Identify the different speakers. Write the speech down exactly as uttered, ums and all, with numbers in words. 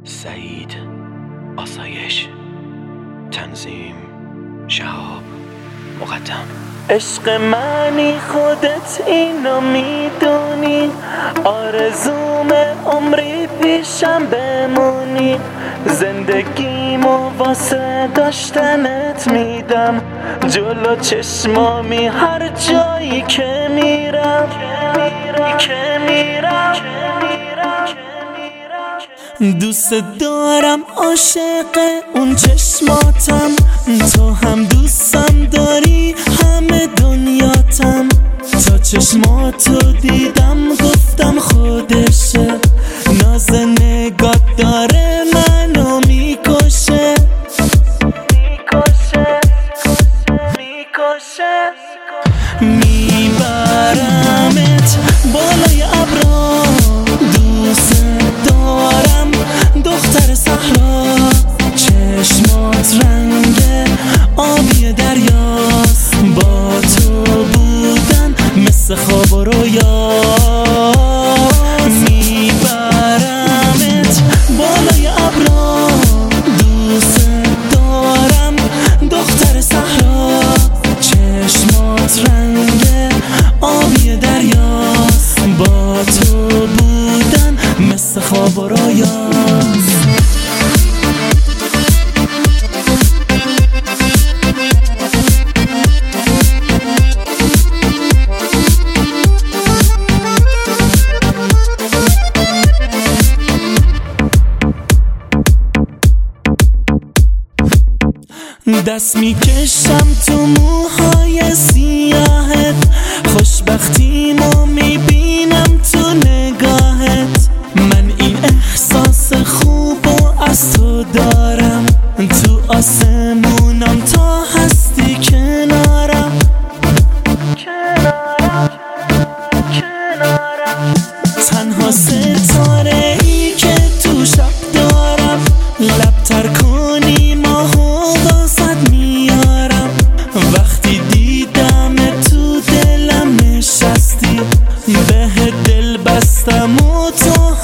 Speaker 1: سعید آسایش، تنظیم شهاب مقدم.
Speaker 2: عشق منی خودت اینو میدونی، آرزوم عمری پیشم بمونی، زندگیمو واسه داشتنت میدم، جلو چشمامی هر جایی که میرم که میرم. دوست دارم، عاشق اون چشماتم، تو هم دوستم داری همه دنیاتم، تا چشماتو دیدم گفتم خودشه، ناز نگات داره منو میکشه میکشه میکشه میبرمت بالای ابرا، دوست دارم دختر صحرا، چشمات رنگ آبی دریاست، با تو بودن مثل خواب و رویا، میبرمت بالای ابرا، دوست دارم دختر صحرا، چشمات رنگ آبی دریاست، با تو بودن مثل خواب و رویاست. دست میکشم تو موهای سیاهت، خوشبختیمو میبینم تو نگاهت، من این احساس خوبو از تو دارم، تو آسمونم تا هستی کنارم کنارم کنارم، تنها ستاره ای که تو شب دارم، لبتر کنی ماهو واسد میارم، وقتی دیدم تو دلم نشستی، به دل بستم و تو